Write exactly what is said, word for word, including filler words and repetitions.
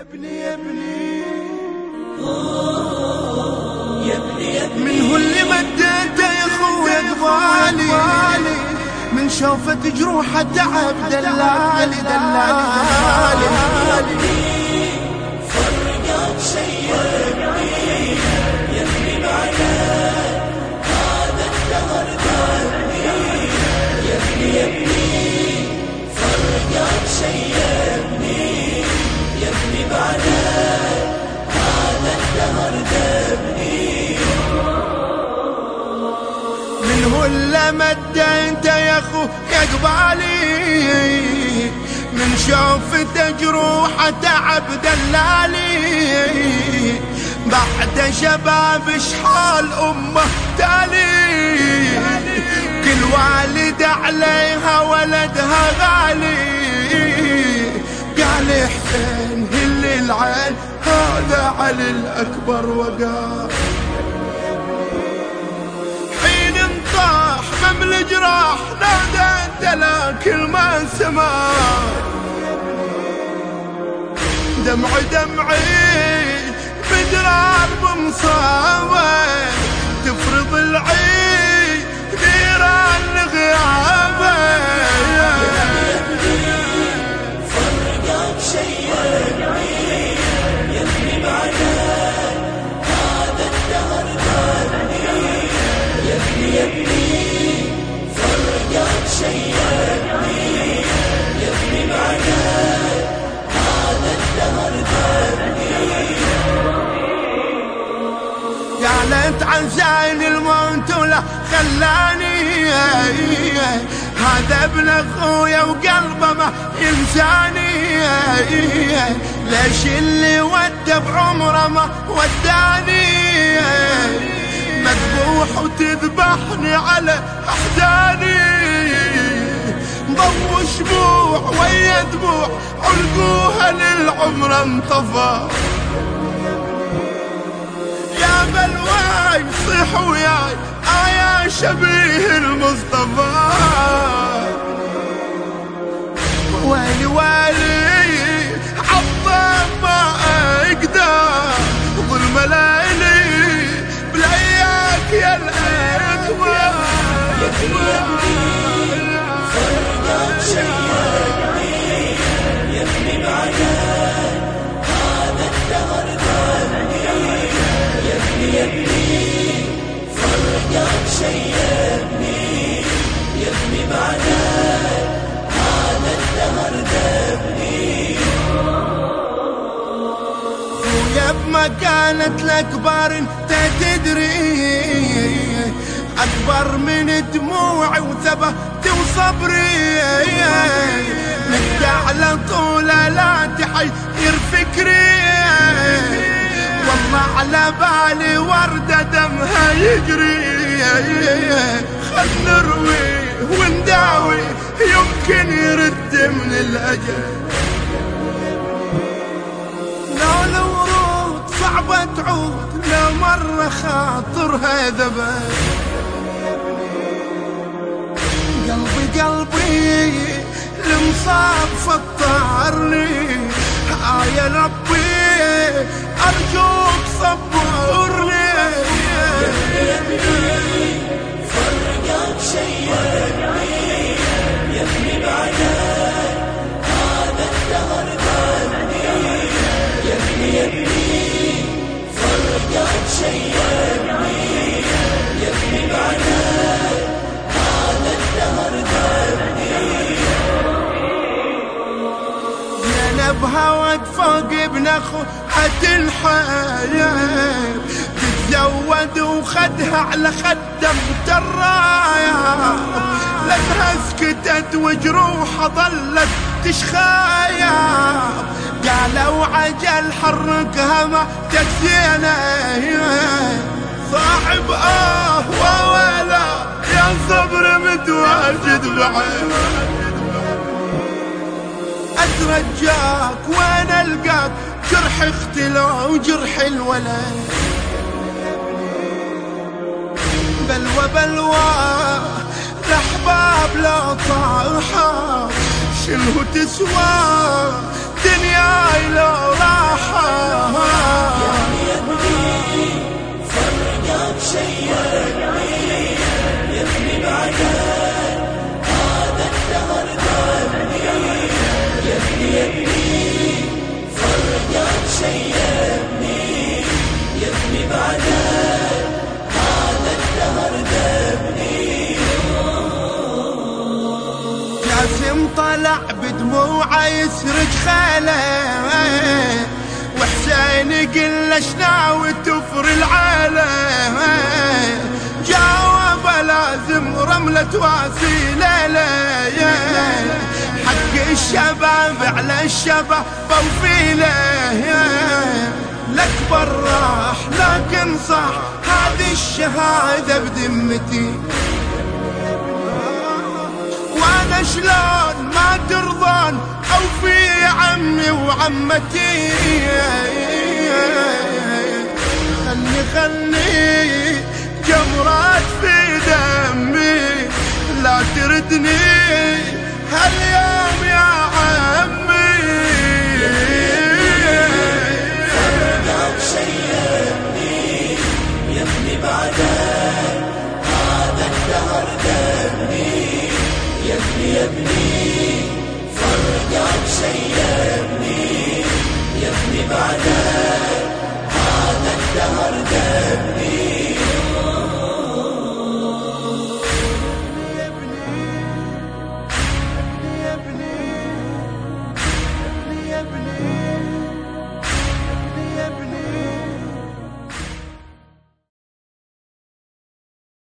يا ابني يا ابني يا ابني يا ابني من هو اللي مديته يا خويا قبالي من شوفت جروحه تعب دلالي دلالي فرقك شي يا ابني يا ابني بعدك هذا الدهر ذابني يا ابني يا ابني فرقك شي يا ابني يا ابني بعدك هذا الدهر ذابني من هو اللي مدى انت يا اخو يا قبالي من شوفت جروحه تعب دلالي بعد شباب شحال امه تالي كل والد عليها ولدها غالي قال حسين هل العين هذا علي الاكبر وقال حين انطاح ممل الجراح نادى انت لكن ما سمع دمعي دمعي بدرار بمصابه تفرض العين نيران لغيابه فرقك شي يا ابني يا ابني بعدك هذا الدهر ذابني يا ابني يا ابني فرقك شي يا ابني يا ابني بعدك هذا الدهر ذابني قالت عن زين الموت ولا خلاني هذا ابن اخويا وقلبه ما ينساني ليش اللي ودى بعمره ما وداني مذبوح وتذبحني على احزاني ضو شموع ويا دموع علقوها للعمر انطفى يا بلواي صيح وياي آيا شبيه المصطفى ويلي ويلي عالطيب ما اقدر ظلم ليلي بلياك يا الاكبر فرقك شي يا ابني يا ابني بعدك هذا الدهر ذابني يا ابني يا ابني فرقك شي يا ابني يا ابني بعدك هذا الدهر ذابني ويا بمكانة الأكبر انت تدري أكبر من دموعي وثبت وصبري نبدأ على طول لا تحير فكري والله على بالي وردة دمها يجري خل نروي ونداوي يمكن يرد من الأجل لو الورود صعبة تعود لو مرة خاطرها ذبل قلبي قلبي المصاب فطرني آه يا ربي أرجوك صبرني يا ابني فرقك شي يا ابني يا ابني بعدك هذا الدهر ذابني يا ابني يا ابني فرقك شي يا ابني يا ابني بعدك هذا الدهر ذابني زينب هوت فوق ابن اخو الحياة تتزود وخدها على خدم الراية لانها سكتت وجروحها ظلت تشخايا قالوا عجل حركها ما تكفينا صاحب اه وويلا يا صبر متواجد بعين اترجاك وين القاك جرح اختلو وجرح الولد بلوى بلوى الاحباب لو طاحت شنو تسوى دنياي لو راح يسرج خاله، وحسين يقول له شناوي تفر العالم، جاوب لازم رملة واسيلة له، حق الشباب على الشباب وفيله، الأكبر راح لكن صح هذه الشهادة بدمتي، وانا شلون ما ترضون اوفي عمي وعمتي، خلي خلي جمرات في دمي لا تردني هاليوم يا عمي، فرقك شيبني يا ابني بعدك هذا الدهر دمي، يا ابني يا ابني فرقك شيبني يا ابني بعدك هذا الدهر دمي.